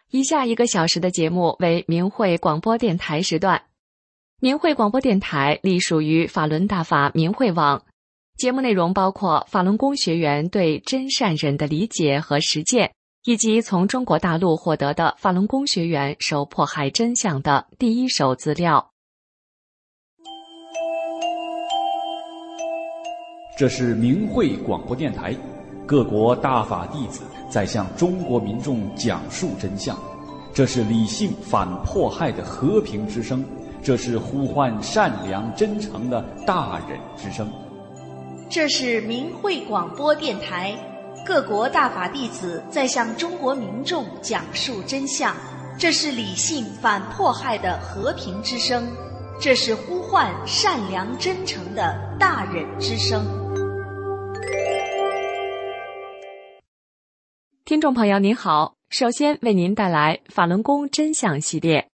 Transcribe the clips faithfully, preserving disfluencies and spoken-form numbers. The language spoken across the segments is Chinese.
以下一个小时的节目为明慧广播电台时段。明慧广播电台隶属于法轮大法明慧网，节目内容包括法轮功学员对真善忍的理解和实践，以及从中国大陆获得的法轮功学员受迫害真相的第一手资料。 这是明慧广播电台，各国大法弟子在向中国民众讲述真相，这是理性反迫害的和平之声，这是呼唤善良真诚的大忍之声。 这是明慧广播电台，各国大法弟子在向中国民众讲述真相，这是理性反迫害的和平之声，这是呼唤善良真诚的大忍之声。 听众朋友您好，首先为您带来法轮功真相系列。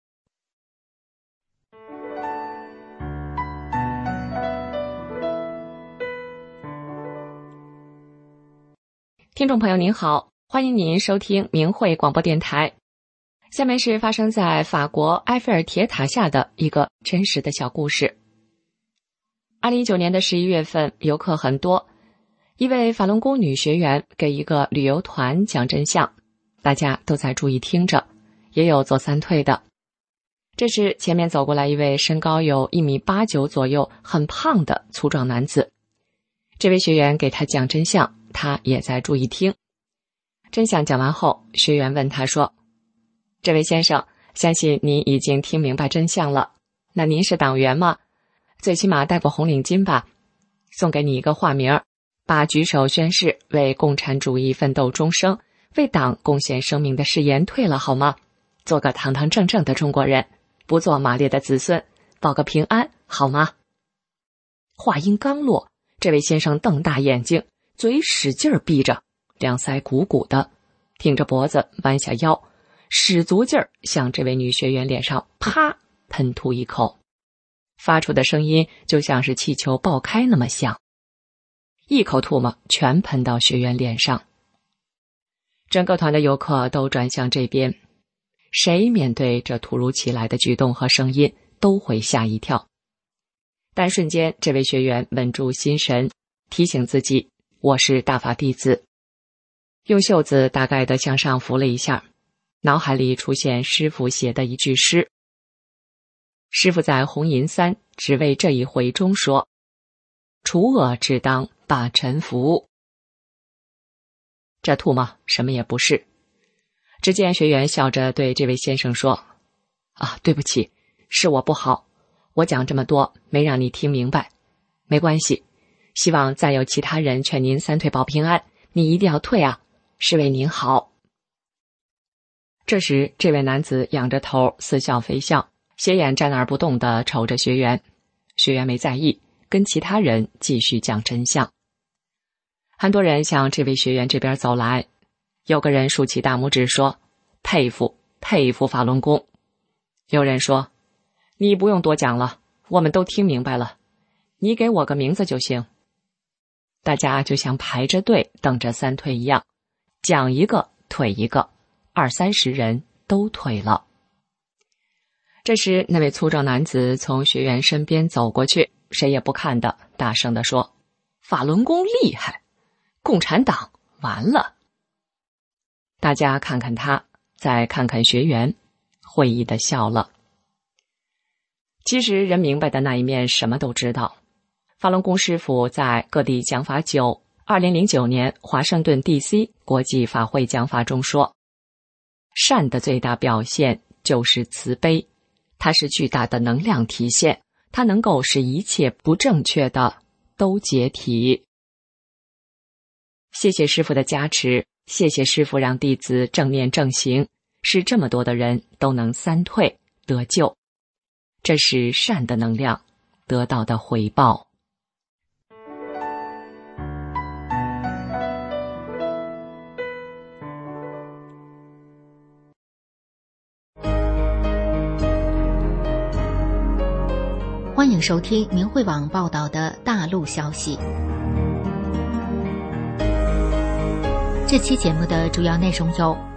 听众朋友您好，欢迎您收听明慧广播电台。下面是发生在法国埃菲尔铁塔下的一个真实的小故事。二零一九年的十一月份，游客很多，一位法轮功女学员给一个旅游团讲真相，大家都在注意听着，也有做三退的。这时前面走过来一位身高有一米八九左右，很胖的粗壮男子。这位学员给他讲真相，他也在注意听。真相讲完后，学员问他说：这位先生，相信您已经听明白真相了，那您是党员吗？最起码戴过红领巾吧？送给你一个化名，把举手宣誓为共产主义奋斗终生，为党贡献生命的誓言退了好吗？做个堂堂正正的中国人，不做马列的子孙，保个平安好吗？话音刚落，这位先生瞪大眼睛，嘴使劲闭着，两腮鼓鼓的，挺着脖子弯下腰，使足劲儿向这位女学员脸上啪喷吐一口，发出的声音就像是气球爆开那么响，一口唾沫全喷到学员脸上。整个团的游客都转向这边，谁面对这突如其来的举动和声音都会吓一跳。但瞬间这位学员稳住心神，提醒自己，我是大法弟子，用袖子大概地向上拂了一下，脑海里出现师父写的一句诗。师父在红银三只为这一回中说，除恶只当把臣服。这吐沫什么也不是。只见学员笑着对这位先生说，啊，对不起，是我不好，我讲这么多没让你听明白，没关系，希望再有其他人劝您三退保平安，你一定要退啊，是为您好。这时这位男子仰着头似笑非笑，斜眼站那儿不动地瞅着学员，学员没在意，跟其他人继续讲真相。很多人向这位学员这边走来，有个人竖起大拇指说，佩服佩服法轮功。有人说，你不用多讲了，我们都听明白了，你给我个名字就行。大家就像排着队等着三退一样，讲一个退一个，二三十人都退了。这时那位粗壮男子从学员身边走过去，谁也不看的大声地说，法轮功厉害，共产党完了。大家看看他，再看看学员，会意地笑了。其实人明白的那一面什么都知道。法轮功师父在各地讲法九二零零九年华盛顿 D C 国际法会讲法中说，善的最大表现就是慈悲，它是巨大的能量体现，它能够使一切不正确的都解体。谢谢师父的加持，谢谢师父让弟子正念正行，使这么多的人都能三退得救，这是善的能量得到的回报。 欢迎收听明慧网报道的大陆消息。这期节目的主要内容有：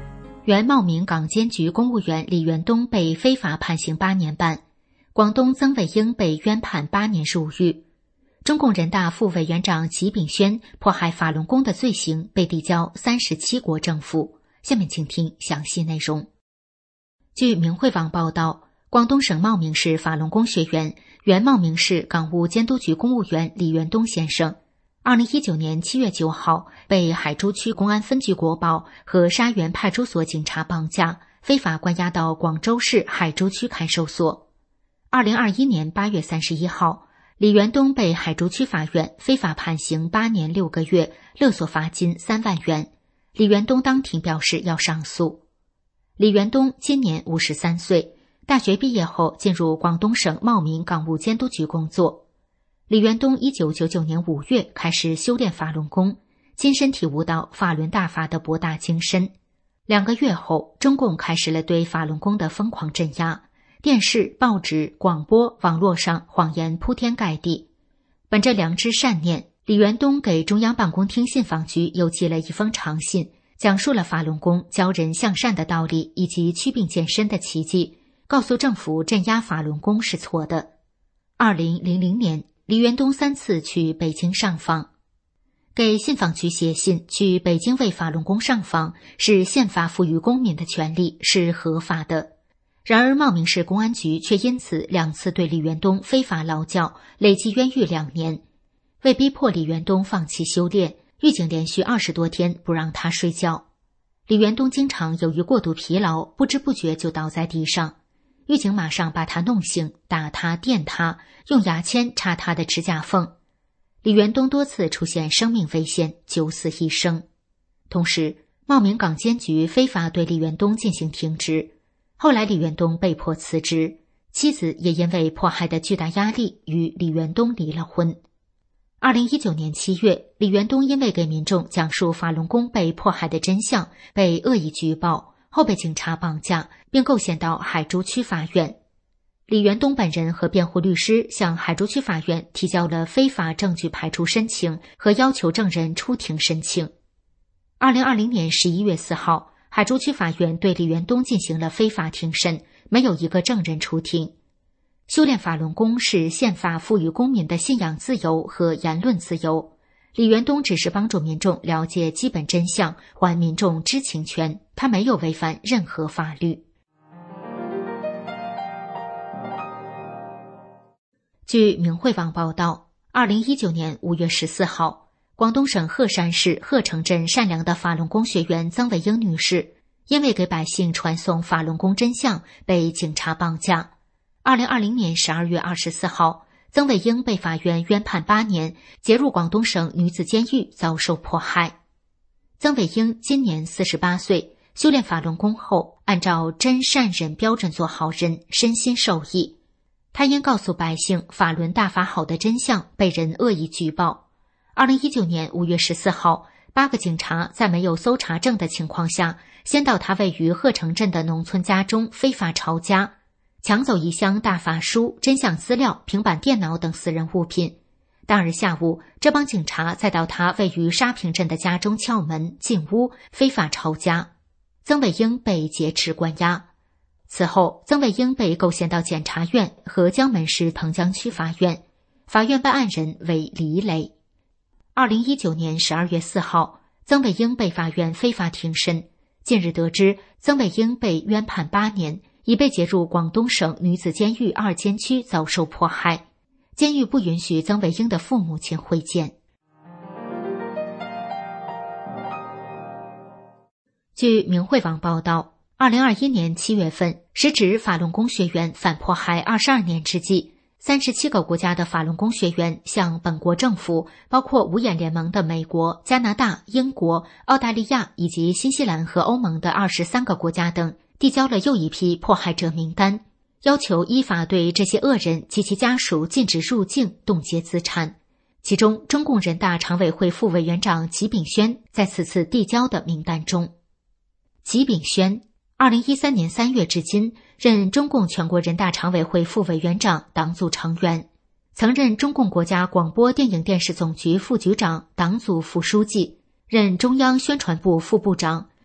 原茂名港监局公务员李元东被非法判刑八年半，广东曾伟英被冤判八年入狱。中共人大副委员长吉炳轩迫害法轮功的罪行被递交三十七国政府。下面请听详细内容。据明慧网报道，广东省茂名市法轮功学员、原茂名市港务监督局公务员李元东先生二零一九年七月九号被海珠区公安分局国保和沙园派出所警察绑架，非法关押到广州市海珠区看守所。二零二一年八月三十一号，李元东被海珠区法院非法判刑八年六个月，勒索罚金三万元。李元东当庭表示要上诉。李元东今年五十三岁，大学毕业后进入广东省茂名港务监督局工作。李元东一九九九年五月开始修炼法轮功，亲身体悟到法轮大法的博大精深。两个月后，中共开始了对法轮功的疯狂镇压，电视、报纸、广播、网络上谎言铺天盖地。本着良知善念，李元东给中央办公厅信访局邮寄了一封长信，讲述了法轮功教人向善的道理以及祛病健身的奇迹，告诉政府镇压法轮功是错的。二零零零年，李元东三次去北京上访。给信访局写信去北京为法轮功上访是宪法赋予公民的权利，是合法的。然而茂名市公安局却因此两次对李元东非法劳教，累计冤狱两年。为逼迫李元东放弃修炼，狱警连续二十多天不让他睡觉。李元东经常由于过度疲劳，不知不觉就倒在地上。狱警马上把他弄醒，打他、电他，用牙签插他的指甲缝。李元东多次出现生命危险，九死一生。同时，茂名港监局非法对李元东进行停职。后来李元东被迫辞职，妻子也因为迫害的巨大压力与李元东离了婚。二零一九年七月，李元东因为给民众讲述法轮功被迫害的真相，被恶意举报，后被警察绑架，并构陷到海珠区法院。李元东本人和辩护律师向海珠区法院提交了非法证据排除申请和要求证人出庭申请。二零二零年十一月四号，海珠区法院对李元东进行了非法庭审，没有一个证人出庭。修炼法轮功是宪法赋予公民的信仰自由和言论自由。李元东只是帮助民众了解基本真相，还民众知情权，他没有违反任何法律。据明慧网报道，二零一九年五月十四号，广东省鹤山市鹤城镇善良的法轮功学员曾伟英女士，因为给百姓传送法轮功真相，被警察绑架。二零二零年十二月二十四号，曾伟英被法院冤判八年，结入广东省女子监狱，遭受迫害。曾伟英今年四十八岁，修炼法轮功后，按照真善忍标准做好人，身心受益。他因告诉百姓法轮大法好的真相，被人恶意举报。二零一九年五月十四号，八个警察在没有搜查证的情况下，先到他位于鹤城镇的农村家中非法抄家，抢走一箱大法书、真相资料、平板电脑等私人物品。当日下午，这帮警察再到他位于沙坪镇的家中撬门进屋，非法抄家。曾伟英被劫持关押。此后，曾伟英被构陷到检察院和江门市彭江区法院，法院办案人为黎磊。二零一九年十二月四号，曾伟英被法院非法庭审。近日得知，曾伟英被冤判八年，已被解入广东省女子监狱二监区遭受迫害。监狱不允许曾伟英的父母亲会见。据明慧网报道，二零二一年七月份，时值法轮功学员反迫害二十二年之际，三十七个国家的法轮功学员向本国政府，包括五眼联盟的美国、加拿大、英国、澳大利亚以及新西兰和欧盟的二十三个国家等，递交了又一批迫害者名单，要求依法对这些恶人及其家属禁止入境、冻结资产。其中，中共人大常委会副委员长吉炳轩在此次递交的名单中。吉炳轩二零一三年三月至今任中共全国人大常委会副委员长、党组成员，曾任中共国家广播电影电视总局副局长、党组副书记，任中央宣传部副部长、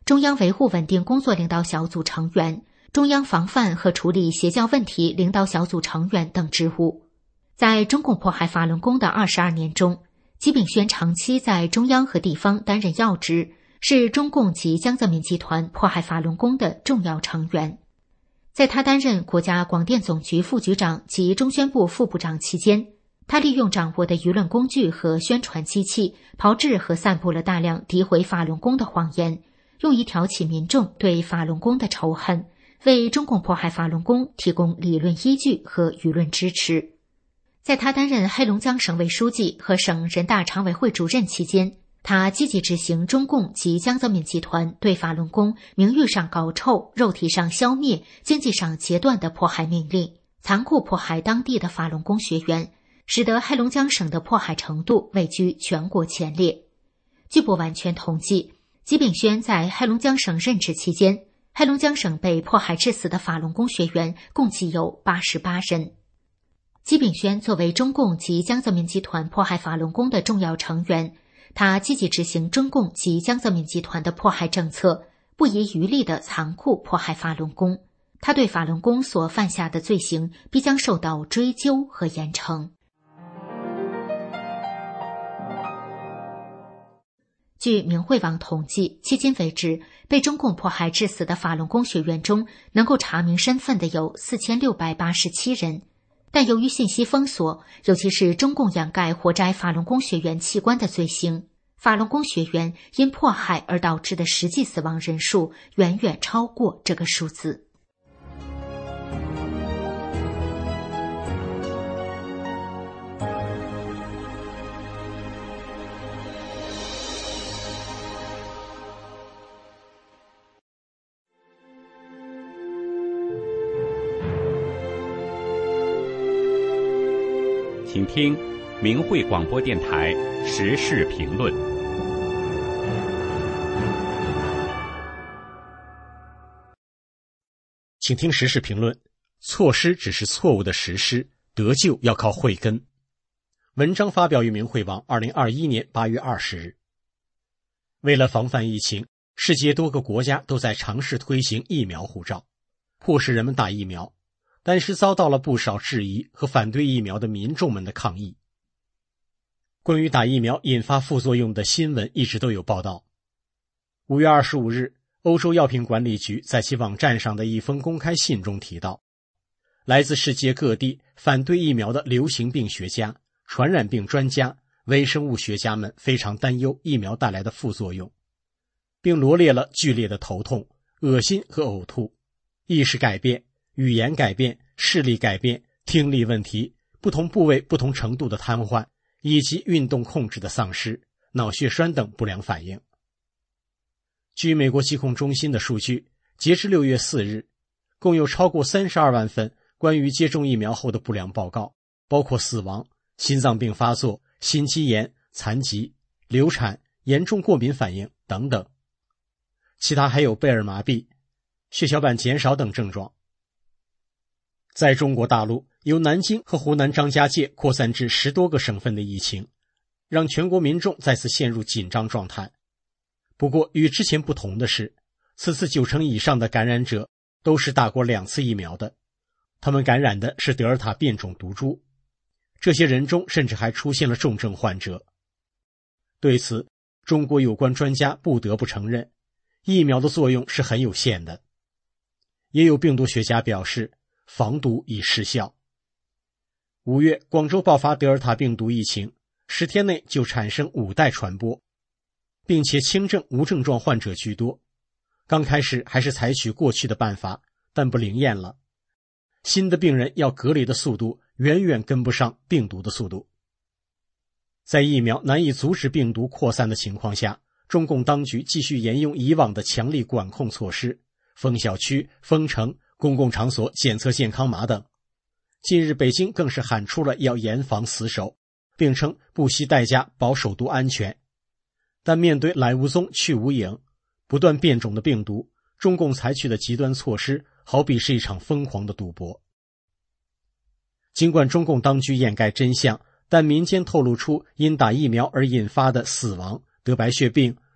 中央维护稳定工作领导小组成员、中央防范和处理邪教问题领导小组成员等职务。在中共迫害法轮功的二十二年中，吉炳轩长期在中央和地方担任要职，是中共及江泽民集团迫害法轮功的重要成员。在他担任国家广电总局副局长及中宣部副部长期间，他利用掌握的舆论工具和宣传机器，炮制和散布了大量诋毁法轮功的谎言，用以挑起民众对法轮功的仇恨，为中共迫害法轮功提供理论依据和舆论支持。在他担任黑龙江省委书记和省人大常委会主任期间，他积极执行中共及江泽民集团对法轮功名誉上搞臭、肉体上消灭、经济上截断的迫害命令，残酷迫害当地的法轮功学员，使得黑龙江省的迫害程度位居全国前列。据不完全统计，吉炳轩在黑龙江省任职期间，黑龙江省被迫害致死的法轮功学员共计有八十八人。吉炳轩作为中共及江泽民集团迫害法轮功的重要成员，他积极执行中共及江泽民集团的迫害政策，不遗余力地残酷迫害法轮功。他对法轮功所犯下的罪行必将受到追究和严惩。据明慧网统计，迄今为止，被中共迫害致死的法轮功学员中，能够查明身份的有四千六百八十七人。但由于信息封锁，尤其是中共掩盖活摘法轮功学员器官的罪行，法轮功学员因迫害而导致的实际死亡人数远远超过这个数字。 请听明慧广播电台时事评论。 请听时事评论：错失只是错误的实施，得救要靠慧根。文章发表于明慧网，二零二一年八月二十日。为了防范疫情，世界多个国家都在尝试推行疫苗护照，迫使人们打疫苗。但是遭到了不少质疑和反对疫苗的民众们的抗议。关于打疫苗引发副作用的新闻一直都有报道。五月二十五日，欧洲药品管理局在其网站上的一封公开信中提到，来自世界各地反对疫苗的流行病学家、传染病专家、微生物学家们非常担忧疫苗带来的副作用，并罗列了剧烈的头痛、恶心和呕吐、意识改变、语言改变、视力改变、听力问题、不同部位不同程度的瘫痪，以及运动控制的丧失、脑血栓等不良反应。据美国疾控中心的数据，截至六月四日，共有超过三十二万份关于接种疫苗后的不良报告，包括死亡、心脏病发作、心肌炎、残疾、流产、严重过敏反应等等。其他还有贝尔麻痹、血小板减少等症状。在中国大陆，由南京和湖南张家界扩散至十多个省份的疫情，让全国民众再次陷入紧张状态。不过与之前不同的是，此次九成以上的感染者都是打过两次疫苗的，他们感染的是德尔塔变种毒株，这些人中甚至还出现了重症患者。对此，中国有关专家不得不承认，疫苗的作用是很有限的。也有病毒学家表示，防毒已失效。五月，广州爆发德尔塔病毒疫情，十天内就产生五代传播，并且轻症无症状患者居多。刚开始还是采取过去的办法，但不灵验了。新的病人要隔离的速度远远跟不上病毒的速度。在疫苗难以阻止病毒扩散的情况下，中共当局继续沿用以往的强力管控措施，封小区、封城、公共场所检测健康码等。近日北京更是喊出了要严防死守，并称不惜代价保首都安全。但面对来无踪去无影、不断变种的病毒，中共采取的极端措施好比是一场疯狂的赌博。尽管中共当局掩盖真相，但民间透露出因打疫苗而引发的死亡、得白血病、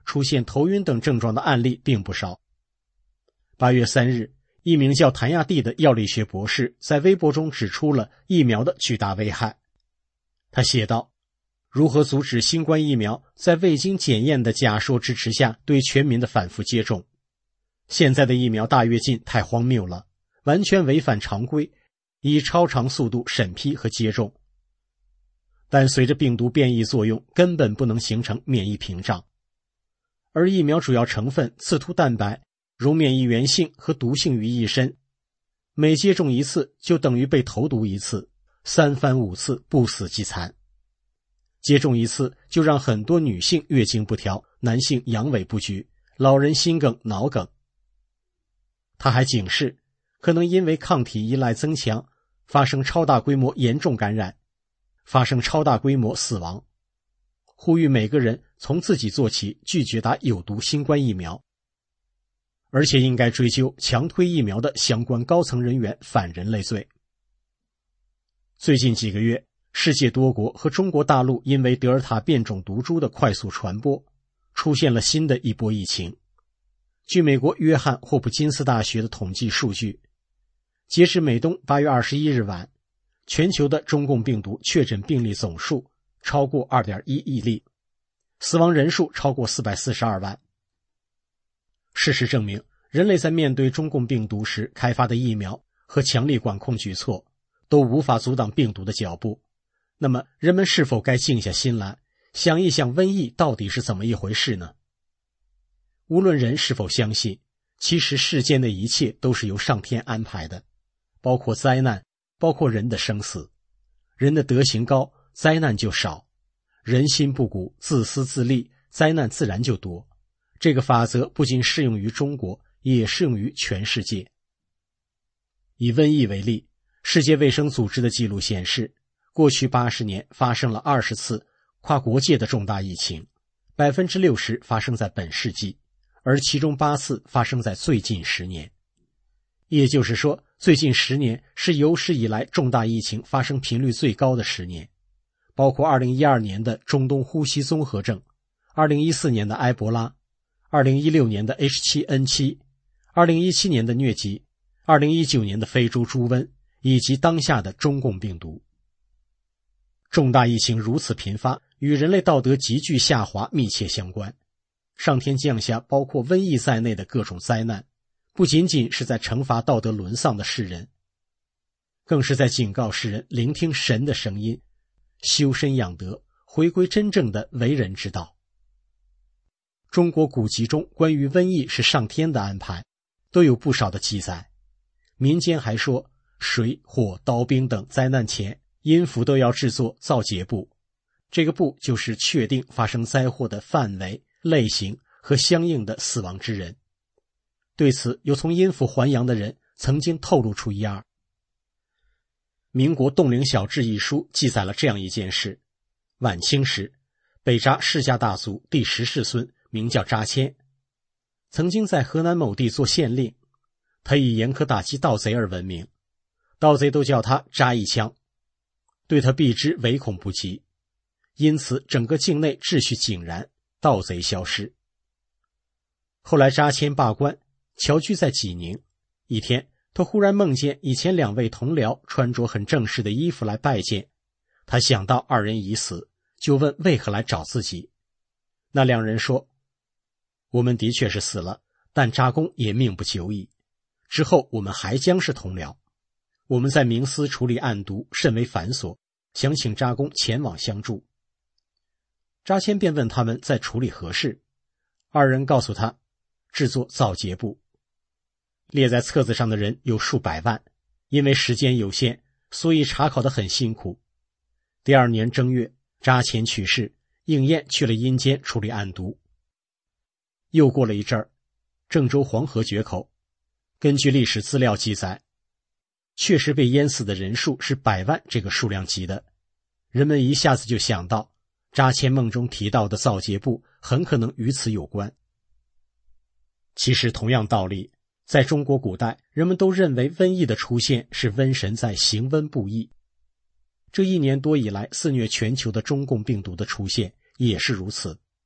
出现头晕等症状的案例并不少。八月三日，一名叫谭亚蒂的药理学博士在微博中指出了疫苗的巨大危害。他写道：如何阻止新冠疫苗在未经检验的假说支持下对全民的反复接种？现在的疫苗大跃进太荒谬了，完全违反常规，以超长速度审批和接种。但随着病毒变异作用，根本不能形成免疫屏障。而疫苗主要成分刺突蛋白融免疫原性和毒性于一身，每接种一次就等于被投毒一次，三番五次不死即残。接种一次就让很多女性月经不调，男性阳痿不举，老人心梗、脑梗。他还警示，可能因为抗体依赖增强，发生超大规模严重感染，发生超大规模死亡，呼吁每个人从自己做起，拒绝打有毒新冠疫苗，而且应该追究强推疫苗的相关高层人员反人类罪。最近几个月，世界多国和中国大陆因为德尔塔变种毒株的快速传播，出现了新的一波疫情。据美国约翰霍普金斯大学的统计数据，截至美东八月二十一日晚，全球的中共病毒确诊病例总数超过 二点一亿例，死亡人数超过四百四十二万。事实证明，人类在面对中共病毒时开发的疫苗和强力管控举措都无法阻挡病毒的脚步。那么人们是否该静下心来，想一想瘟疫到底是怎么一回事呢？无论人是否相信，其实世间的一切都是由上天安排的，包括灾难，包括人的生死。人的德行高，灾难就少；人心不古，自私自利，灾难自然就多。这个法则不仅适用于中国，也适用于全世界。以瘟疫为例，世界卫生组织的记录显示，过去八十年发生了二十次跨国界的重大疫情， 百分之六十 发生在本世纪，而其中八次发生在最近十年。也就是说，最近十年是有史以来重大疫情发生频率最高的十年，包括二零一二年的中东呼吸综合症，二零一四年的埃博拉，二零一六年的 H 七 N 七， 二零一七年的疟疾，二零一九年的非洲猪瘟，以及当下的中共病毒。重大疫情如此频发，与人类道德急剧下滑密切相关。上天降下包括瘟疫在内的各种灾难，不仅仅是在惩罚道德沦丧的世人，更是在警告世人聆听神的声音，修身养德，回归真正的为人之道。中国古籍中关于瘟疫是上天的安排，都有不少的记载。民间还说，水、火、刀兵等灾难前，阴府都要制作造劫簿，这个簿就是确定发生灾祸的范围、类型和相应的死亡之人。对此，有从阴府还阳的人曾经透露出一二。民国《洞灵小志》一书记载了这样一件事：晚清时，北札世家大族第十世孙名叫札谦，曾经在河南某地做县令，他以严苛打击盗贼而闻名，盗贼都叫他札一枪，对他避之唯恐不及，因此整个境内秩序井然，盗贼消失。后来札谦罢官，侨居在济宁。一天，他忽然梦见以前两位同僚穿着很正式的衣服来拜见，他想到二人已死，就问为何来找自己。那两人说，我们的确是死了，但札公也命不久矣，之后我们还将是同僚。我们在冥司处理案牍甚为繁琐，想请札公前往相助。札谦便问他们在处理何事，二人告诉他，制作造劫簿。列在册子上的人有数百万，因为时间有限，所以查考得很辛苦。第二年正月，札谦去世，应验去了阴间处理案牍。又过了一阵儿，郑州黄河决口，根据历史资料记载，确实被淹死的人数是百万这个数量级的。人们一下子就想到，札谦梦中提到的造劫簿很可能与此有关。其实同样道理，在中国古代，人们都认为瘟疫的出现是瘟神在行瘟布疫。这一年多以来肆虐全球的中共病毒的出现也是如此。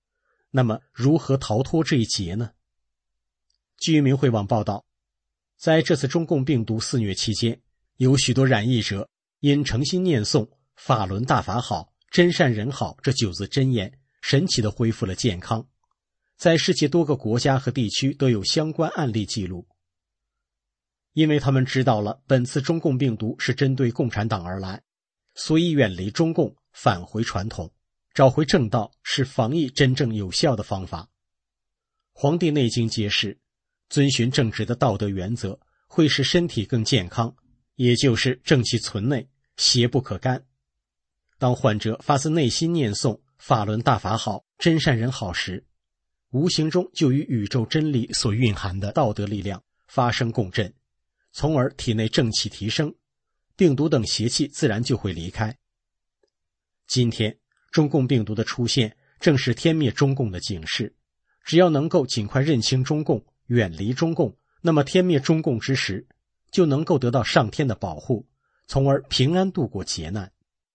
那么如何逃脱这一劫呢？据明慧网报道，在这次中共病毒肆虐期间，有许多染疫者因诚心念诵法轮大法好，真善人好这九字真言，神奇地恢复了健康。在世界多个国家和地区都有相关案例记录。因为他们知道了本次中共病毒是针对共产党而来，所以远离中共，返回传统，找回正道是防疫真正有效的方法。黄帝内经揭示，遵循正直的道德原则会使身体更健康，也就是正气存内，邪不可干。当患者发自内心念诵法轮大法好，真善人好时，无形中就与宇宙真理所蕴含的道德力量发生共振，从而体内正气提升，病毒等邪气自然就会离开。今天中共病毒的出现正是天灭中共的警示，只要能够尽快认清中共，远离中共，那么天灭中共之时就能够得到上天的保护，从而平安度过劫难。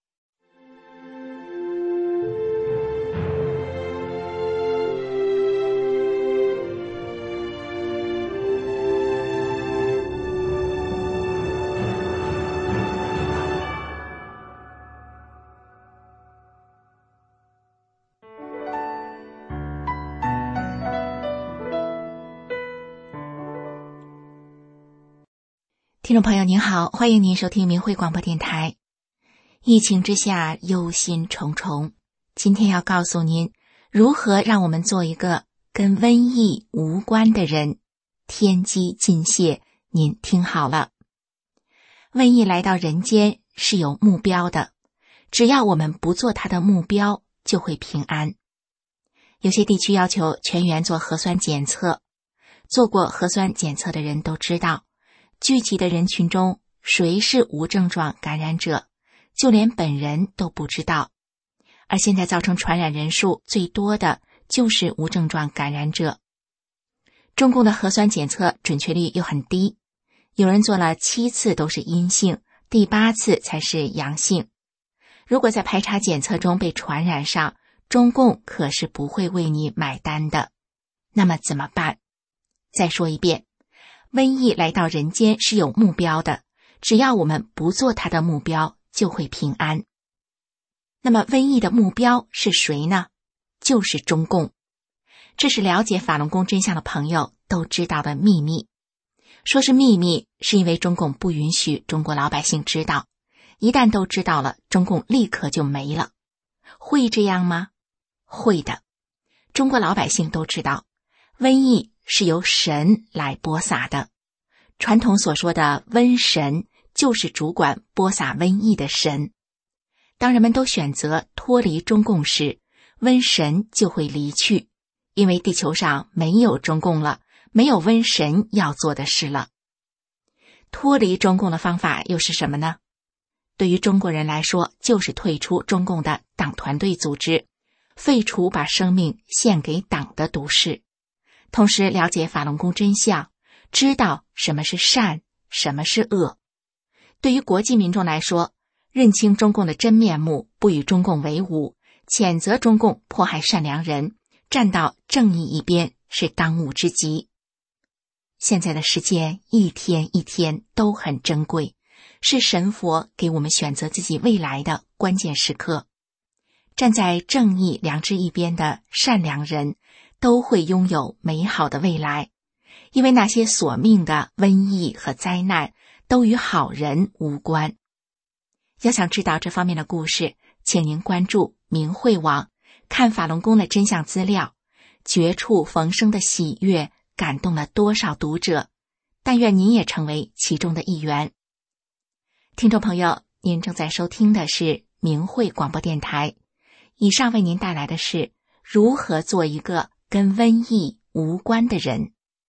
听众朋友您好，欢迎您收听明慧广播电台。疫情之下忧心忡忡，今天要告诉您如何让我们做一个跟瘟疫无关的人。天机尽泄，您听好了。瘟疫来到人间是有目标的，只要我们不做它的目标，就会平安。有些地区要求全员做核酸检测，做过核酸检测的人都知道，聚集的人群中谁是无症状感染者，就连本人都不知道。而现在造成传染人数最多的就是无症状感染者。中共的核酸检测准确率又很低，有人做了七次都是阴性，第八次才是阳性。如果在排查检测中被传染上，中共可是不会为你买单的。那么怎么办？再说一遍，瘟疫来到人间是有目标的，只要我们不做它的目标，就会平安。那么瘟疫的目标是谁呢？就是中共。这是了解法轮功真相的朋友都知道的秘密。说是秘密，是因为中共不允许中国老百姓知道，一旦都知道了，中共立刻就没了。会这样吗？会的。中国老百姓都知道，瘟疫是由神来播撒的。传统所说的瘟神，就是主管播撒瘟疫的神。当人们都选择脱离中共时，瘟神就会离去，因为地球上没有中共了，没有瘟神要做的事了。脱离中共的方法又是什么呢？对于中国人来说，就是退出中共的党团队组织，废除把生命献给党的毒誓，同时了解法轮功真相，知道什么是善，什么是恶。对于国际民众来说，认清中共的真面目，不与中共为伍，谴责中共迫害善良人，站到正义一边，是当务之急。现在的时间一天一天都很珍贵，是神佛给我们选择自己未来的关键时刻。站在正义良知一边的善良人都会拥有美好的未来，因为那些索命的瘟疫和灾难都与好人无关。要想知道这方面的故事，请您关注明慧网，看法轮功的真相资料。绝处逢生的喜悦感动了多少读者，但愿您也成为其中的一员。听众朋友，您正在收听的是明慧广播电台，以上为您带来的是如何做一个跟瘟疫无关的人。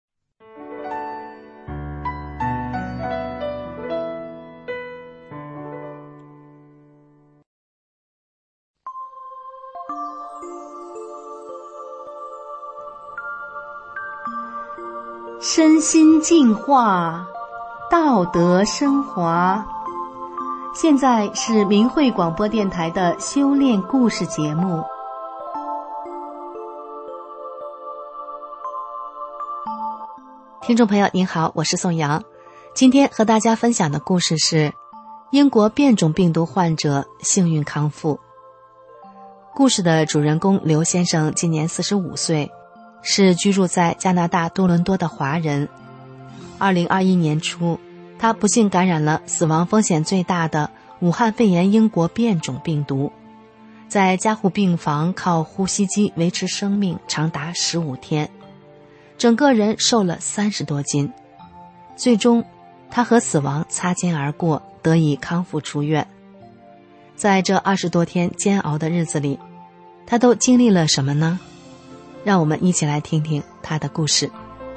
身心净化，道德升华。现在是明慧广播电台的修炼故事节目。 听众朋友您好，我是宋阳。今天和大家分享的故事是英国变种病毒患者幸运康复。故事的主人公刘先生今年四十五岁，是居住在加拿大多伦多的华人。二零二一年初，他不幸感染了死亡风险最大的武汉肺炎英国变种病毒，在加护病房靠呼吸机维持生命长达十五天，整个人瘦了三十多斤。最终他和死亡擦肩而过，得以康复出院。在这二十多天煎熬的日子里，他都经历了什么呢？让我们一起来听听他的故事。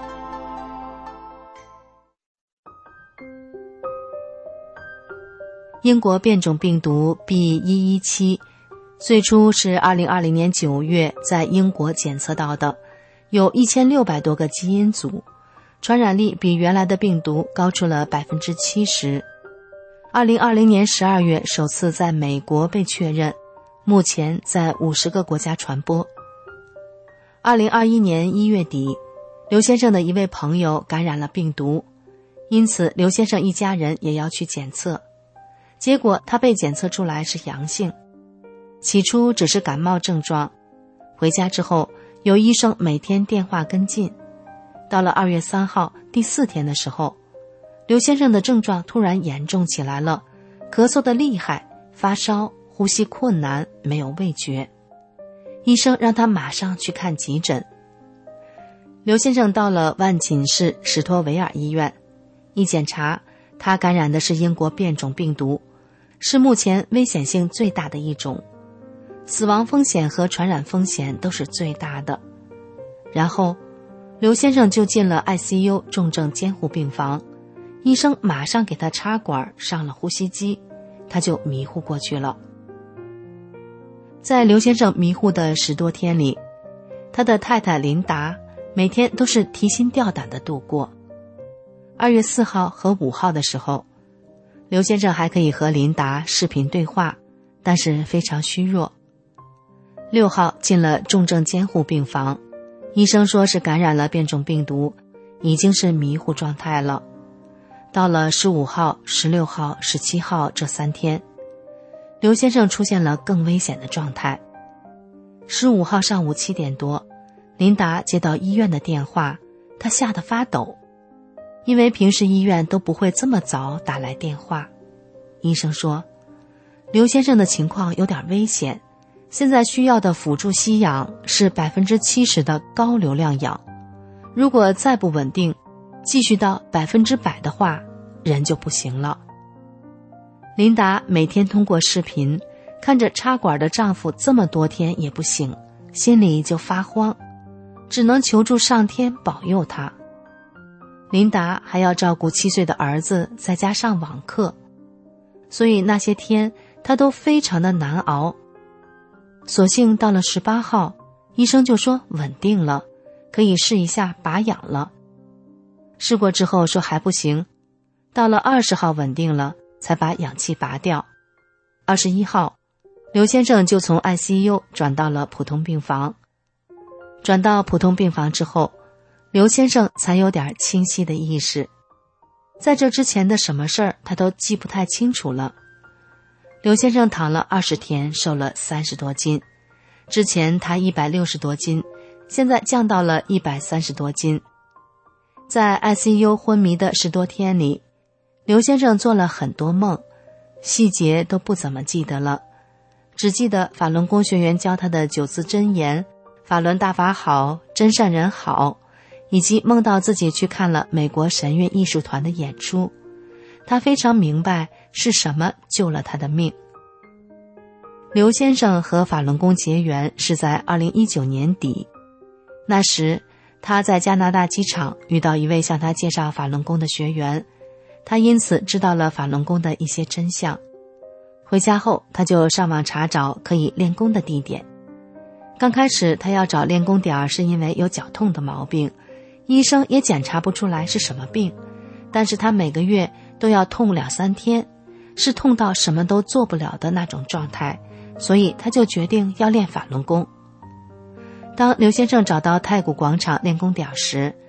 英国变种病毒 B 一一七 最初是二零二零年九月在英国检测到的，有一千六百多个基因组，传染力比原来的病毒高出了 百分之七十。 二零二零年十二月首次在美国被确认，目前在五十个国家传播。二零二一年一月底，刘先生的一位朋友感染了病毒，因此刘先生一家人也要去检测。结果他被检测出来是阳性，起初只是感冒症状，回家之后有医生每天电话跟进。到了二月三号第四天的时候，刘先生的症状突然严重起来了，咳嗽得厉害，发烧，呼吸困难，没有味觉。医生让他马上去看急诊。刘先生到了万锦市史托维尔医院，一检查，他感染的是英国变种病毒，是目前危险性最大的一种，死亡风险和传染风险都是最大的。然后刘先生就进了 I C U 重症监护病房，医生马上给他插管，上了呼吸机，他就迷糊过去了。在刘先生迷糊的十多天里，他的太太琳达每天都是提心吊胆地度过。二月四号和五号的时候，刘先生还可以和琳达视频对话，但是非常虚弱。六号进了重症监护病房，医生说是感染了变种病毒，已经是迷糊状态了。到了十五号、十六号、十七号这三天，刘先生出现了更危险的状态。十五号上午七点多，琳达接到医院的电话，她吓得发抖，因为平时医院都不会这么早打来电话。医生说，刘先生的情况有点危险，现在需要的辅助吸氧是 百分之七十 的高流量氧，如果再不稳定，继续到百分之百的话，人就不行了。琳达每天通过视频看着插管的丈夫这么多天也不醒，心里就发慌，只能求助上天保佑他。琳达还要照顾七岁的儿子，再加上网课，所以那些天她都非常的难熬。所幸到了十八号，医生就说稳定了，可以试一下拔氧了。试过之后说还不行，到了二十号稳定了，才把氧气拔掉。二十一号，刘先生就从 I C U 转到了普通病房。转到普通病房之后，刘先生才有点清晰的意识，在这之前的什么事儿他都记不太清楚了。刘先生躺了二十天，瘦了三十多斤，之前他一百六十多斤，现在降到了一百三十多斤。在 I C U 昏迷的十多天里，刘先生做了很多梦，细节都不怎么记得了，只记得法轮功学员教他的九字真言，法轮大法好，真善人好，以及梦到自己去看了美国神韵艺术团的演出。他非常明白是什么救了他的命。刘先生和法轮功结缘是在二零一九年底，那时他在加拿大机场遇到一位向他介绍法轮功的学员，他因此知道了法轮功的一些真相。回家后他就上网查找可以练功的地点。刚开始他要找练功点是因为有脚痛的毛病，医生也检查不出来是什么病，但是他每个月都要痛两三天，是痛到什么都做不了的那种状态，所以他就决定要练法轮功。当刘先生找到太古广场练功点时，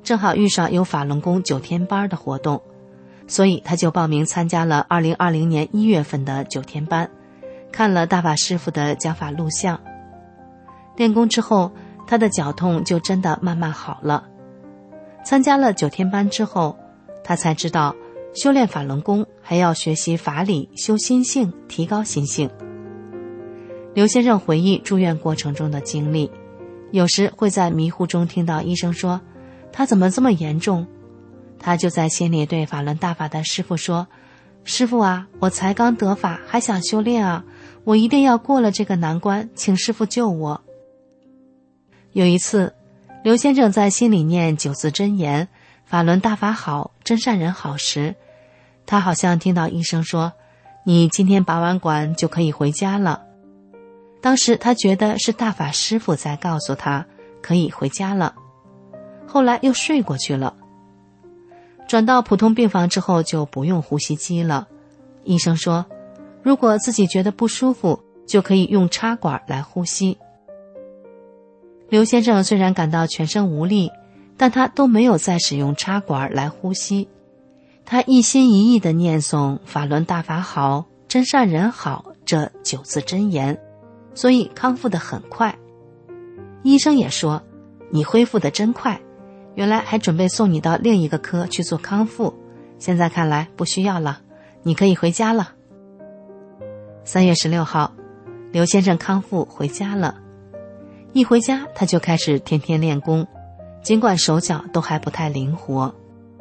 正好遇上有法轮功九天班的活动，所以他就报名参加了二零二零年一月份的九天班，看了大法师父的讲法录像。练功之后，他的脚痛就真的慢慢好了。参加了九天班之后，他才知道修炼法轮功还要学习法理，修心性，提高心性。刘先生回忆住院过程中的经历，有时会在迷糊中听到医生说他怎么这么严重，他就在心里对法轮大法的师父说，师父啊，我才刚得法，还想修炼啊，我一定要过了这个难关，请师父救我。有一次，刘先生在心里念九字真言，法轮大法好，真善人好时，他好像听到医生说，你今天拔完管就可以回家了。当时他觉得是大法师父在告诉他可以回家了，后来又睡过去了。转到普通病房之后就不用呼吸机了，医生说如果自己觉得不舒服就可以用插管来呼吸。刘先生虽然感到全身无力，但他都没有再使用插管来呼吸，他一心一意地念诵法轮大法好，真善人好这九字真言，所以康复得很快。医生也说，你恢复得真快，原来还准备送你到另一个科去做康复，现在看来不需要了，你可以回家了。三月十六号，刘先生康复回家了。一回家他就开始天天练功，尽管手脚都还不太灵活。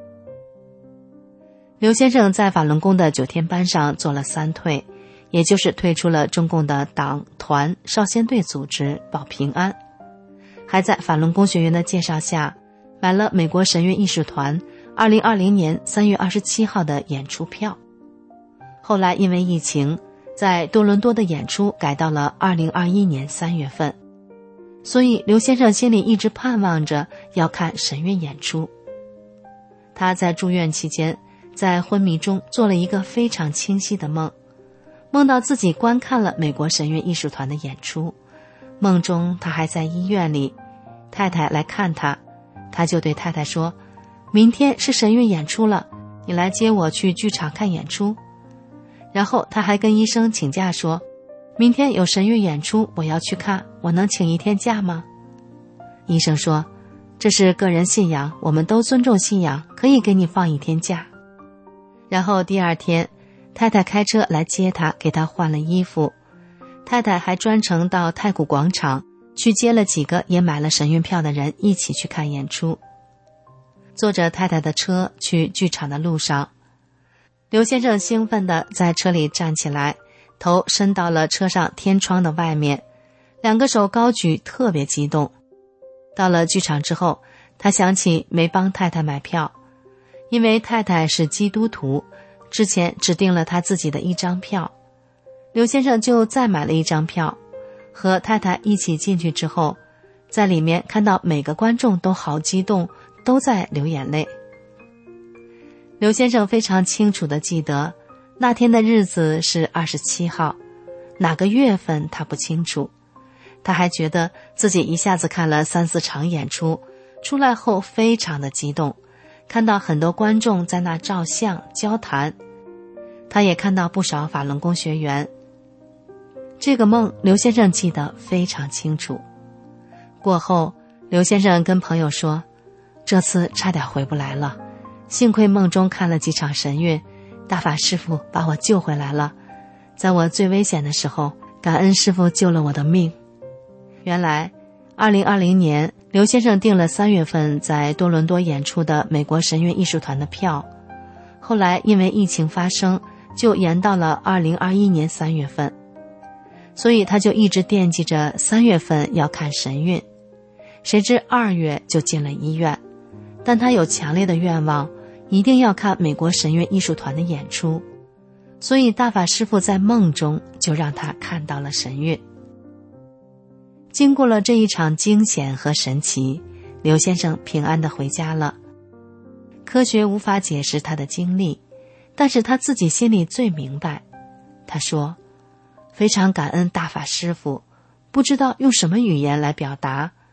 刘先生在法轮功的九天班上做了三退，也就是退出了中共的党团少先队组织保平安，还在法轮功学员的介绍下买了美国神韵艺术团二零二零年三月二十七号的演出票。后来因为疫情，在多伦多的演出改到了二零二一年三月份，所以刘先生心里一直盼望着要看神韵演出。他在住院期间，在昏迷中做了一个非常清晰的梦，梦到自己观看了美国神韵艺术团的演出，梦中他还在医院里，太太来看他，他就对太太说，明天是神韵演出了，你来接我去剧场看演出。然后他还跟医生请假说，明天有神韵演出，我要去看，我能请一天假吗？医生说，这是个人信仰，我们都尊重信仰，可以给你放一天假。然后第二天，太太开车来接他，给他换了衣服。太太还专程到太古广场去接了几个也买了神韵票的人一起去看演出。坐着太太的车去剧场的路上，刘先生兴奋地在车里站起来，头伸到了车上天窗的外面，两个手高举，特别激动。到了剧场之后，他想起没帮太太买票，因为太太是基督徒，之前只订了他自己的一张票。刘先生就再买了一张票，和太太一起进去之后，在里面看到每个观众都好激动，都在流眼泪。刘先生非常清楚地记得那天的日子是二十七号，哪个月份他不清楚。他还觉得自己一下子看了三四场演出，出来后非常的激动，看到很多观众在那照相交谈，他也看到不少法轮功学员。这个梦刘先生记得非常清楚。过后刘先生跟朋友说，这次差点回不来了，幸亏梦中看了几场神韵，大法师父把我救回来了，在我最危险的时候，感恩师父救了我的命。原来二零二零年刘先生订了三月份在多伦多演出的美国神韵艺术团的票，后来因为疫情发生，就延到了二零二一年三月份，所以他就一直惦记着三月份要看神韵。谁知二月就进了医院，但他有强烈的愿望，一定要看美国神韵艺术团的演出，所以大法师父在梦中就让他看到了神韵。经过了这一场惊险和神奇，刘先生平安地回家了。科学无法解释他的经历，但是他自己心里最明白。他说，非常感恩大法师父，不知道用什么语言来表达，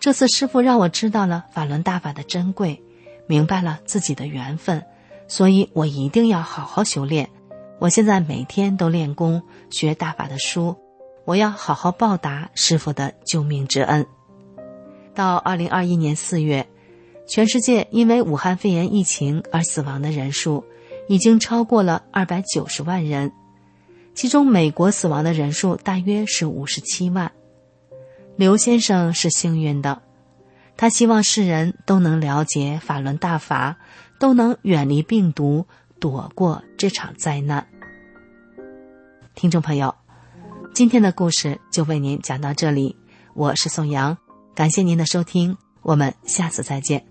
这次师父让我知道了法轮大法的珍贵，明白了自己的缘分，所以我一定要好好修炼。我现在每天都练功，学大法的书，我要好好报答师父的救命之恩。到二零二一年四月，全世界因为武汉肺炎疫情而死亡的人数已经超过了二百九十万人，其中美国死亡的人数大约是五十七万。刘先生是幸运的，他希望世人都能了解法轮大法，都能远离病毒，躲过这场灾难。听众朋友，今天的故事就为您讲到这里，我是宋阳，感谢您的收听，我们下次再见。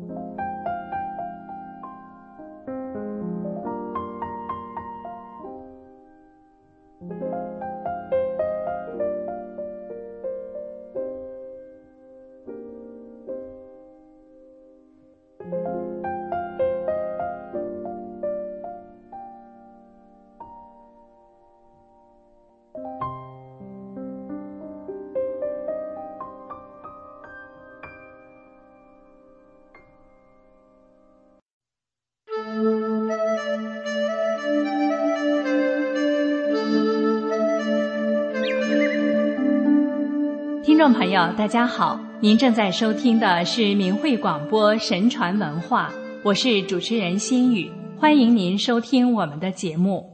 听众朋友大家好，您正在收听的是明慧广播神传文化，我是主持人心雨，欢迎您收听我们的节目。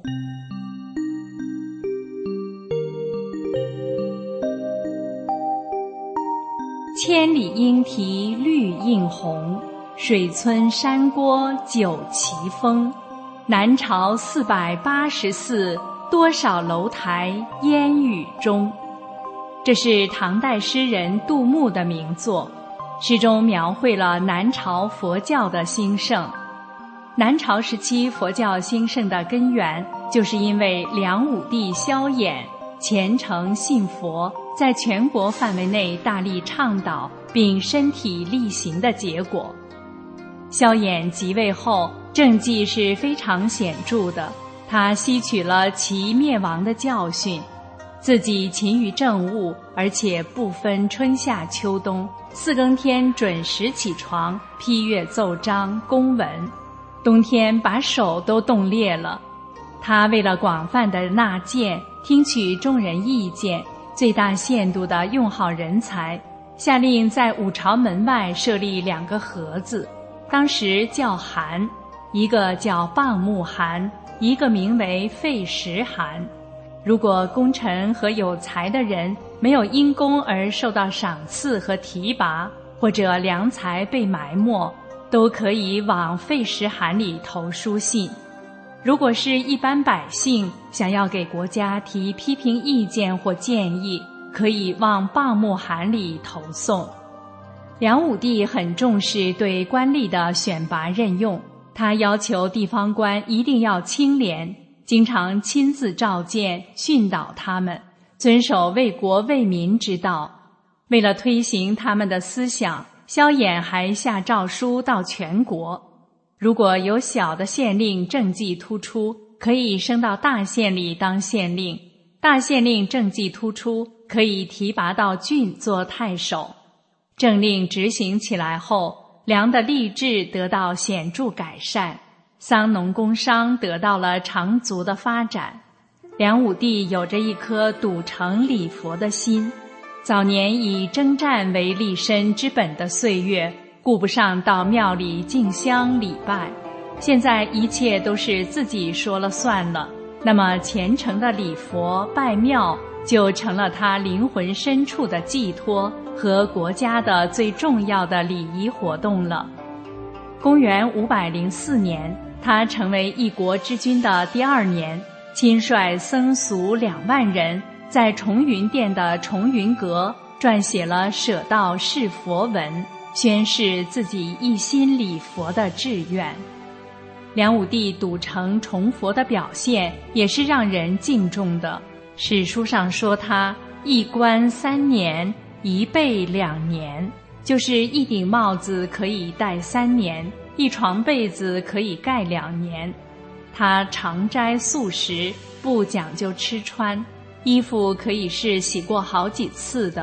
千里莺啼绿映红，水村山郭酒旗风。南朝四百八十寺，多少楼台烟雨中。这是唐代诗人杜牧的名作，诗中描绘了南朝佛教的兴盛。南朝时期佛教兴盛的根源，就是因为梁武帝萧衍虔诚信佛，在全国范围内大力倡导并身体力行的结果。萧衍即位后，政绩是非常显著的，他吸取了其灭亡的教训，自己勤于政务，而且不分春夏秋冬，四更天准时起床，批阅奏章公文，冬天把手都冻裂了。他为了广泛的纳谏，听取众人意见，最大限度地用好人才，下令在五朝门外设立两个盒子，当时叫函，一个叫蚌木函，一个名为废石函。如果功臣和有才的人没有因功而受到赏赐和提拔，或者良才被埋没，都可以往废石函里投书信。如果是一般百姓想要给国家提批评意见或建议，可以往蚌木函里投送。梁武帝很重视对官吏的选拔任用，他要求地方官一定要清廉，经常亲自召见训导他们，遵守为国为民之道。为了推行他们的思想，萧衍还下诏书到全国，如果有小的县令政绩突出，可以升到大县里当县令；大县令政绩突出，可以提拔到郡做太守。政令执行起来后，梁的吏治得到显著改善，桑农工商得到了长足的发展。梁武帝有着一颗笃诚礼佛的心，早年以征战为立身之本的岁月，顾不上到庙里敬香礼拜，现在一切都是自己说了算了，那么虔诚的礼佛拜庙就成了他灵魂深处的寄托和国家的最重要的礼仪活动了。公元五百零四年，他成为一国之君的第二年，亲率僧俗两万人，在重云殿的重云阁撰写了舍道释佛文，宣示自己一心礼佛的志愿。梁武帝笃诚崇佛的表现也是让人敬重的，史书上说他一冠三年，一被两年，就是一顶帽子可以戴三年，一床被子可以盖两年。他常斋素食，不讲究吃穿，衣服可以是洗过好几次的，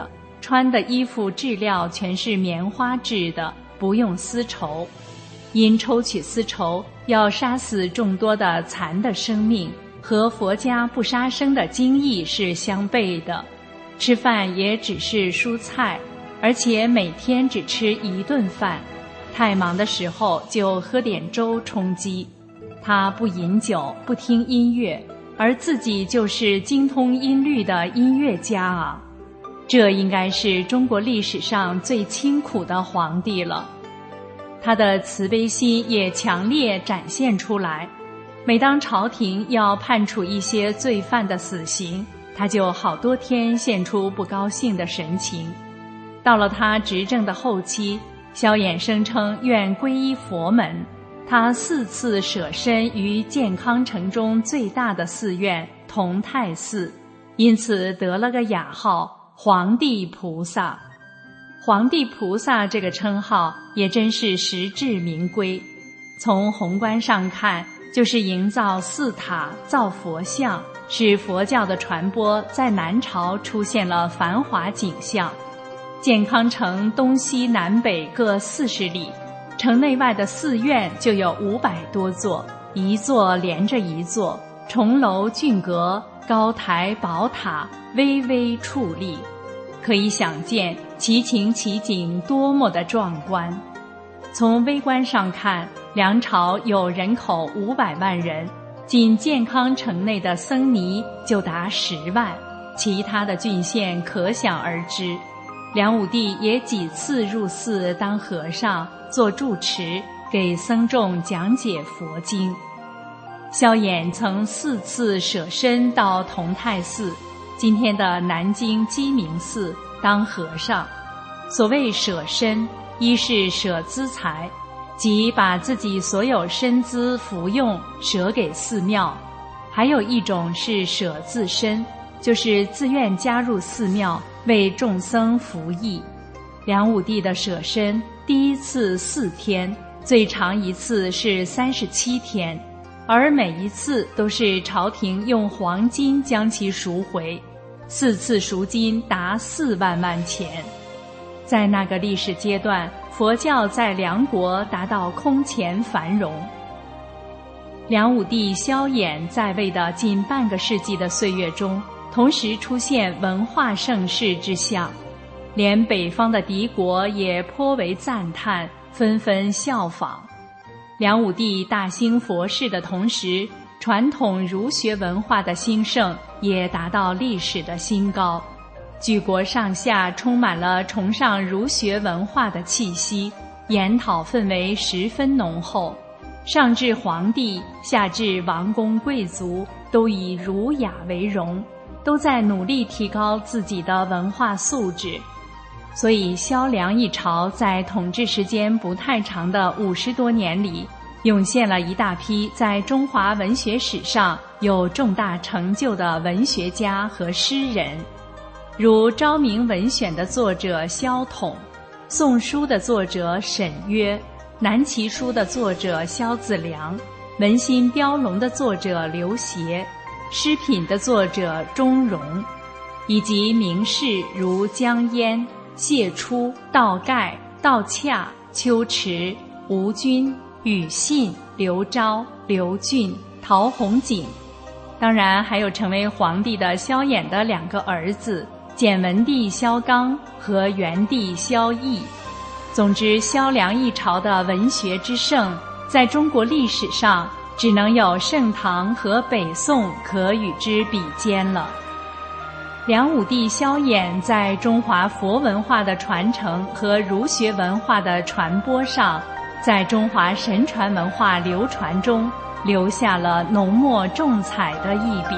穿的衣服质料全是棉花制的，不用丝绸。因抽取丝绸要杀死众多的蚕的生命，和佛家不杀生的经义是相悖的。吃饭也只是蔬菜，而且每天只吃一顿饭。太忙的时候就喝点粥充饥。他不饮酒，不听音乐，而自己就是精通音律的音乐家啊！这应该是中国历史上最清苦的皇帝了。他的慈悲心也强烈展现出来。每当朝廷要判处一些罪犯的死刑，他就好多天现出不高兴的神情。到了他执政的后期，萧衍声称愿皈依佛门，他四次舍身于建康城中最大的寺院同泰寺，因此得了个雅号皇帝菩萨。皇帝菩萨这个称号也真是实至名归。从宏观上看，就是营造寺塔、造佛像，使佛教的传播在南朝出现了繁华景象。建康城东西南北各四十里，城内外的寺院就有五百多座，一座连着一座，重楼峻阁，高台宝塔，巍巍矗立。可以想见奇情奇景多么的壮观。从微观上看，梁朝有人口五百万人，仅建康城内的僧尼就达十万，其他的郡县可想而知。梁武帝也几次入寺当和尚，做住持，给僧众讲解佛经。萧衍曾四次舍身到同泰寺，今天的南京鸡鸣寺当和尚。所谓舍身，一是舍资财，即把自己所有身资服用舍给寺庙；还有一种是舍自身，就是自愿加入寺庙为众僧服役。梁武帝的舍身第一次四天，最长一次是三十七天，而每一次都是朝廷用黄金将其赎回，四次赎金达四万万钱。在那个历史阶段，佛教在梁国达到空前繁荣。梁武帝萧衍在位的近半个世纪的岁月中，同时出现文化盛世之象，连北方的敌国也颇为赞叹，纷纷效仿。梁武帝大兴佛事的同时，传统儒学文化的兴盛也达到历史的新高，举国上下充满了崇尚儒学文化的气息，研讨氛围十分浓厚。上至皇帝，下至王公贵族，都以儒雅为荣，都在努力提高自己的文化素质。所以萧梁一朝在统治时间不太长的五十多年里，涌现了一大批在中华文学史上有重大成就的文学家和诗人，如《昭明文选》的作者萧统，《宋书》的作者沈约，《南齐书》的作者萧子良，《文心标龙》的作者刘勰，《诗品》的作者钟嵘，以及名士如江淹、谢初、道盖、道洽、秋池、吴均、庾信、刘昭、刘俊、陶弘景。当然还有成为皇帝的萧衍的两个儿子，简文帝萧纲和元帝萧绎。总之，萧梁一朝的文学之盛，在中国历史上只能有盛唐和北宋可与之比肩了。梁武帝萧衍在中华佛文化的传承和儒学文化的传播上，在中华神传文化流传中留下了浓墨重彩的一笔。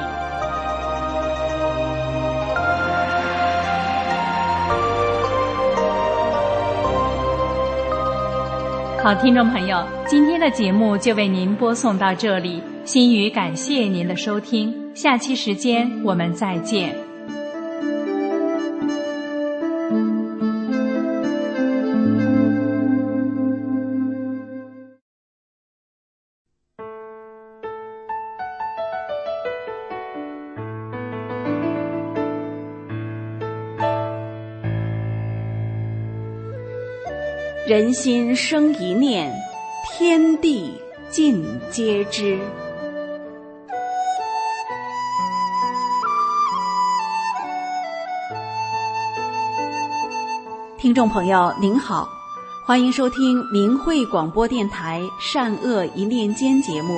好，听众朋友，今天的节目就为您播送到这里，心语感谢您的收听，下期时间我们再见。 人心生一念，天地尽皆知。听众朋友您好，欢迎收听明慧广播电台善恶一念间节目。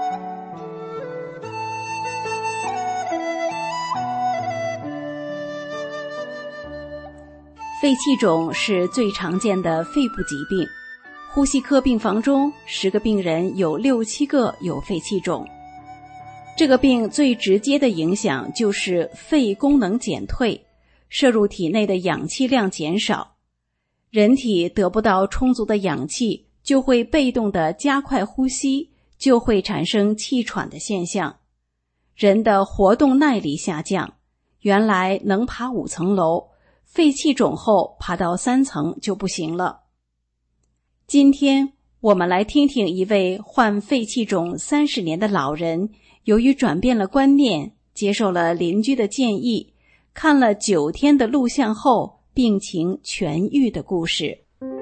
肺气肿是最常见的肺部疾病，呼吸科病房中十个病人有六七个有肺气肿。这个病最直接的影响就是肺功能减退，摄入体内的氧气量减少，人体得不到充足的氧气，就会被动地加快呼吸，就会产生气喘的现象。人的活动耐力下降，原来能爬五层楼，肺气肿后爬到三层就不行了。今天我们来听听一位患肺气肿三十年的老人，由于转变了观念，接受了邻居的建议，看了九天的录像后，病情痊愈的故事。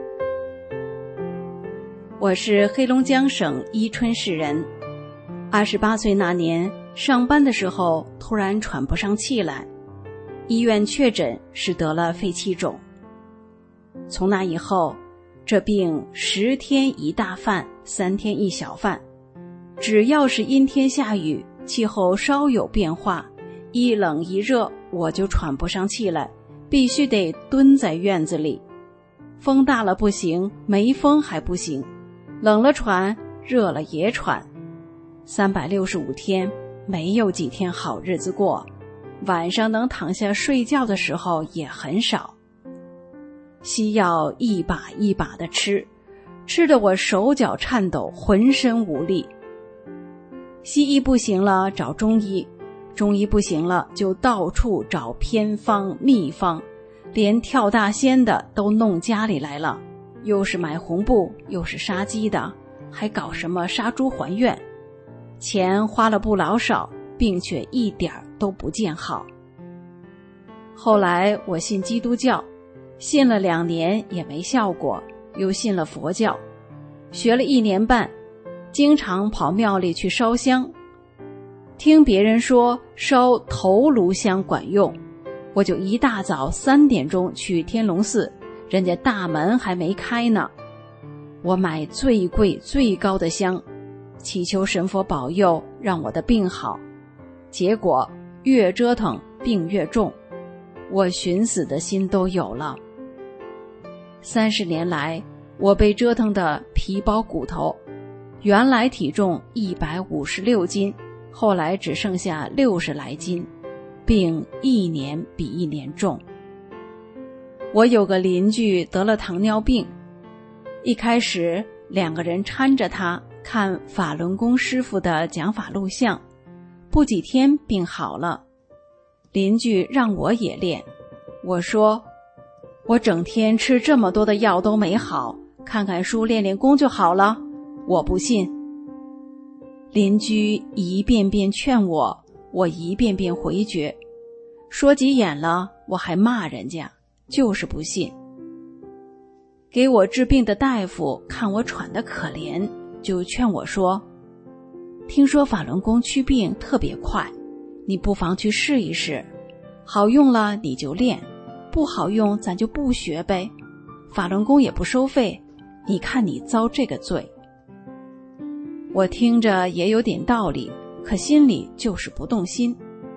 我是黑龙江省伊春市人，二十八岁那年上班的时候突然喘不上气来，医院确诊是得了肺气肿。从那以后，这病十天一大犯，三天一小犯。只要是阴天下雨，气候稍有变化，一冷一热，我就喘不上气来，必须得蹲在院子里。风大了不行，没风还不行，冷了喘，热了也喘。三百六十五天，没有几天好日子过。晚上能躺下睡觉的时候也很少，西药一把一把的吃，吃得我手脚颤抖，浑身无力。西医不行了找中医，中医不行了就到处找偏方秘方，连跳大仙的都弄家里来了，又是买红布又是杀鸡的，还搞什么杀猪还愿，钱花了不老少，并且一点儿都不见好。后来我信基督教，信了两年也没效果，又信了佛教，学了一年半，经常跑庙里去烧香。听别人说烧头颅香管用，我就一大早三点钟去天龙寺，人家大门还没开呢。我买最贵最高的香，祈求神佛保佑让我的病好。结果越折腾病越重，我寻死的心都有了。三十年来，我被折腾得皮包骨头，原来体重一百五十六斤，后来只剩下六十来斤，病一年比一年重。我有个邻居得了糖尿病，一开始两个人搀着他看法轮功师傅的讲法录像，不几天病好了。邻居让我也练，我说我整天吃这么多的药都没好，看看书练练功就好了，我不信。邻居一遍遍劝我，我一遍遍回绝，说急眼了我还骂人家，就是不信。给我治病的大夫看我喘得可怜，就劝我说，听说法轮功祛病特别快，你不妨去试一试，好用了你就练，不好用咱就不学呗，法轮功也不收费，你看你遭这个罪。我听着也有点道理，可心里就是不动心。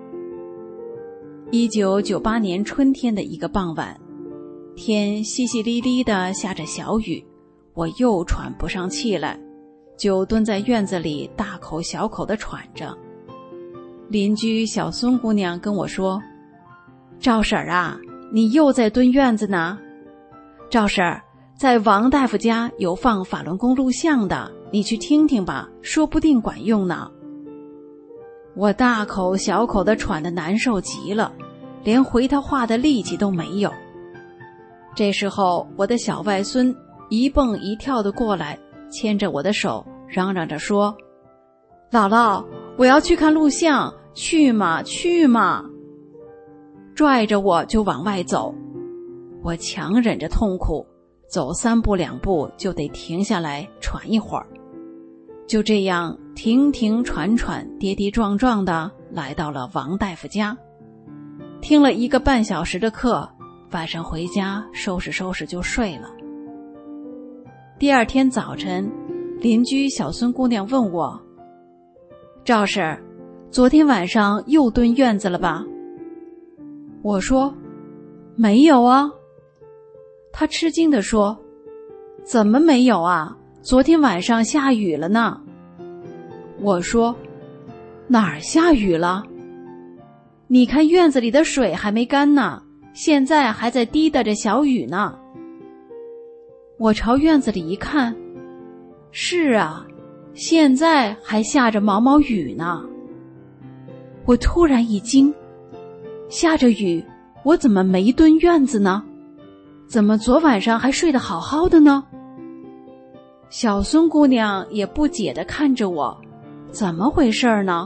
一九九八年春天的一个傍晚，天淅淅沥沥地下着小雨，我又喘不上气来，就蹲在院子里大口小口地喘着。邻居小孙姑娘跟我说，赵婶儿啊，你又在蹲院子呢。赵婶儿，在王大夫家有放法轮功录像的，你去听听吧，说不定管用呢。我大口小口地喘得难受极了，连回他话的力气都没有。这时候我的小外孙一蹦一跳地过来，牵着我的手嚷嚷着说，姥姥，我要去看录像，去嘛去嘛，拽着我就往外走。我强忍着痛苦， 走三步两步就得停下来喘一会儿。就这样停停喘喘，跌跌撞撞的来到了王大夫家，听了一个半小时的课，晚上回家收拾收拾就睡了。第二天早晨，邻居小孙姑娘问我：赵婶，昨天晚上又蹲院子了吧？我说没有啊。她吃惊地说：怎么没有啊？昨天晚上下雨了呢。我说：哪儿下雨了？你看院子里的水还没干呢，现在还在滴答着小雨呢。我朝院子里一看，是啊，现在还下着毛毛雨呢。我突然一惊，下着雨，我怎么没蹲院子呢？怎么昨晚上还睡得好好的呢？小孙姑娘也不解地看着我，怎么回事呢？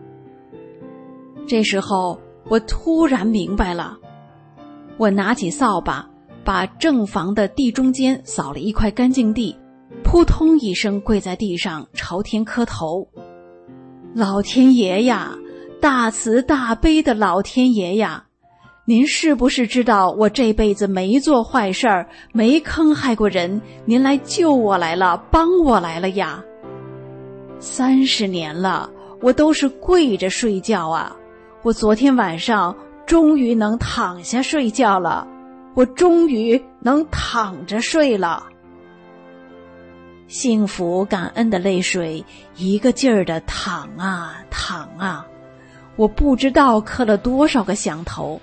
这时候我突然明白了，我拿起扫把，把正房的地中间扫了一块干净地，扑通一声跪在地上，朝天磕头。老天爷呀，大慈大悲的老天爷呀，您是不是知道我这辈子没做坏事儿，没坑害过人，您来救我来了，帮我来了呀？三十年了，我都是跪着睡觉啊，我昨天晚上终于能躺下睡觉了，我终于能躺着睡了。幸福感恩的泪水一个劲儿的淌啊淌啊，我不知道磕了多少个响头。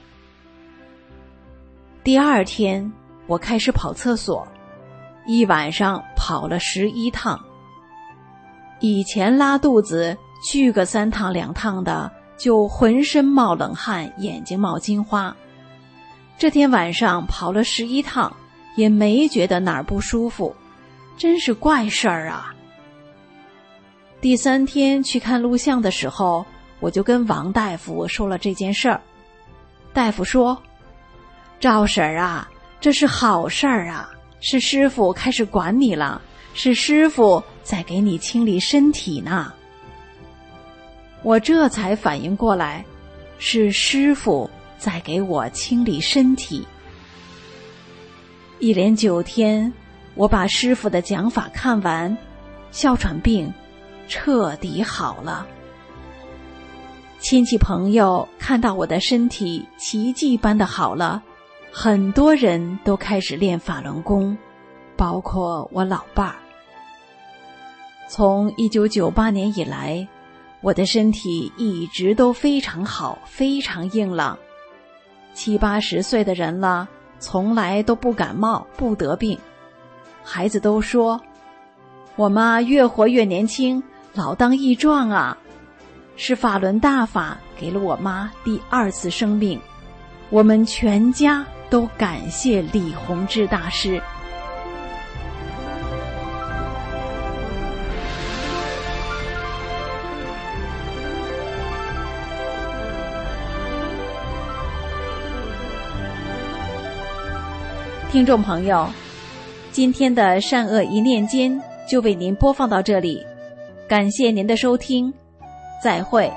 第二天我开始跑厕所，一晚上跑了十一趟。以前拉肚子去个三趟两趟的，就浑身冒冷汗，眼睛冒金花。这天晚上跑了十一趟，也没觉得哪儿不舒服，真是怪事儿啊。第三天去看录像的时候，我就跟王大夫说了这件事儿。大夫说：赵婶儿啊，这是好事儿啊，是师傅开始管你了，是师傅在给你清理身体呢。我这才反应过来，是师傅在给我清理身体。一连九天，我把师傅的讲法看完，哮喘病彻底好了。亲戚朋友看到我的身体奇迹般的好了，很多人都开始练法轮功，包括我老伴儿。从一九九八年以来，我的身体一直都非常好，非常硬朗。七八十岁的人了，从来都不感冒，不得病。孩子都说，我妈越活越年轻，老当益壮啊。是法轮大法给了我妈第二次生命，我们全家都感谢李洪志大师。听众朋友，今天的善恶一念间就为您播放到这里，感谢您的收听，再会。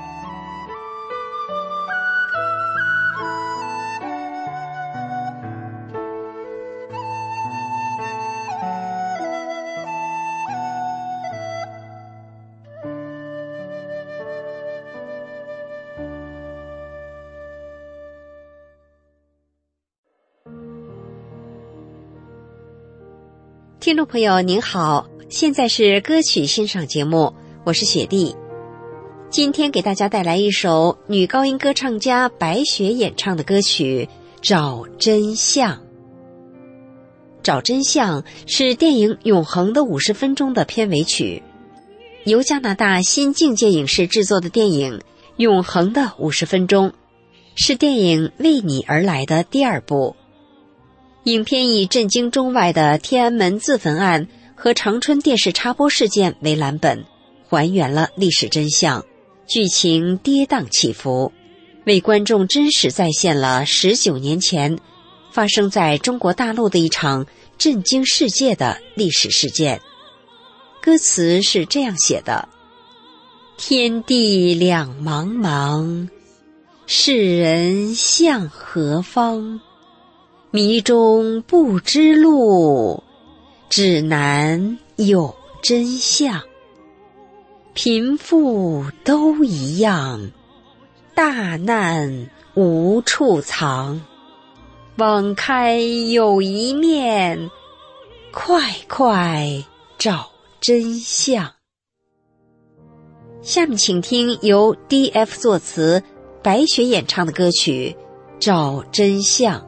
听众朋友您好，现在是歌曲欣赏节目，我是雪莉。今天给大家带来一首女高音歌唱家白雪演唱的歌曲《找真相》。找真相是电影《永恒的五十分钟》的片尾曲，由加拿大新境界影视制作的电影《永恒的五十分钟》，是电影《为你而来》的第二部。影片以震惊中外的天安门自焚案和长春电视插播事件为蓝本，还原了历史真相，剧情跌宕起伏，为观众真实再现了十九年前发生在中国大陆的一场震惊世界的历史事件。歌词是这样写的：天地两茫茫，世人向何方？迷中不知路，指南有真相。贫富都一样，大难无处藏。网开有一面，快快找真相。下面请听由 D F 作词，白雪演唱的歌曲《找真相》。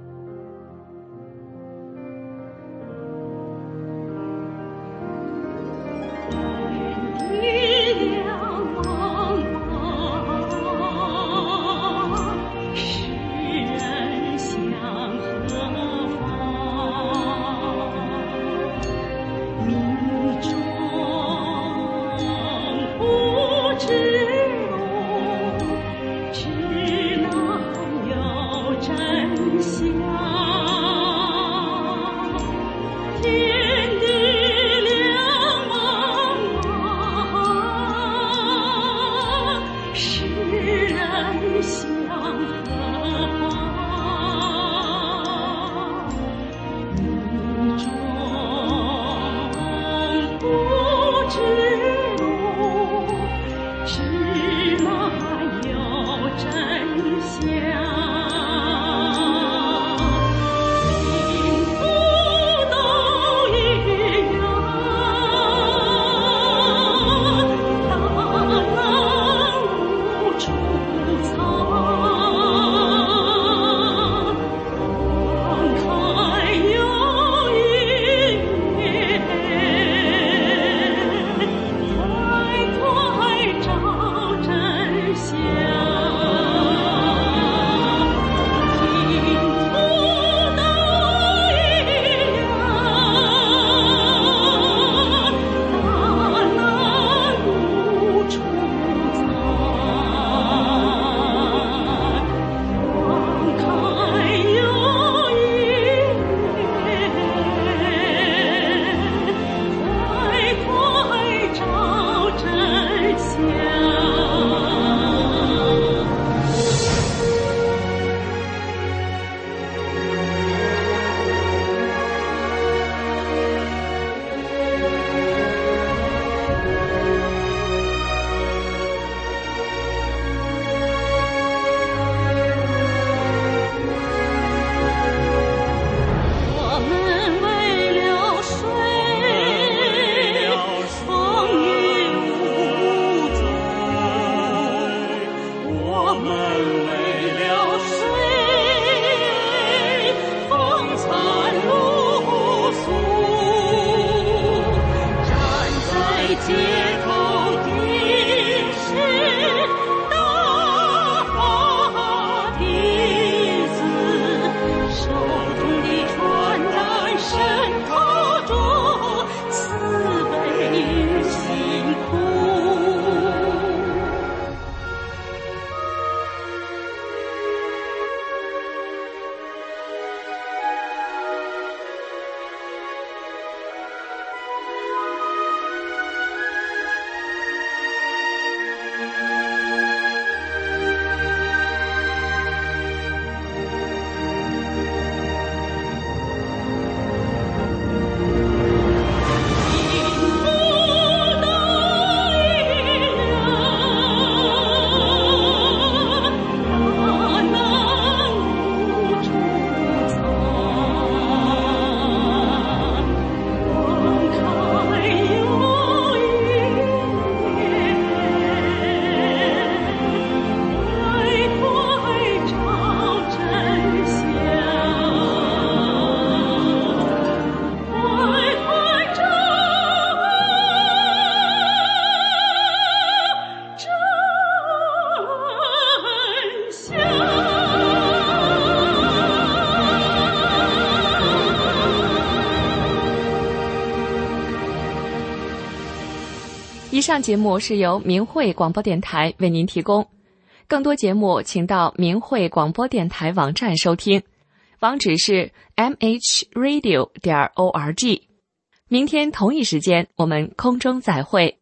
以上节目是由明慧广播电台为您提供，更多节目请到明慧广播电台网站收听， 网址是 m h radio 点 org。明天同一时间，我们空中再会。